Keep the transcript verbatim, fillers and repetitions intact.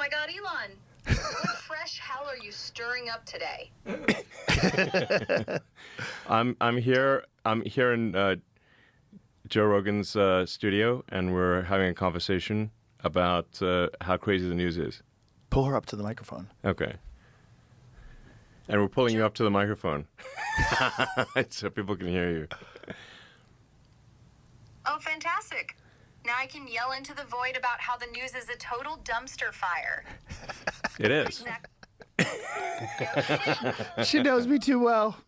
my God, Elon. What fresh hell are you stirring up today? I'm I'm here I'm here in uh, Joe Rogan's uh, studio, and we're having a conversation about uh, how crazy the news is. Pull her up to the microphone. Okay. And we're pulling you up to the microphone so people can hear you. Oh, fantastic. Now I can yell into the void about how the news is a total dumpster fire. It is. She knows me too well.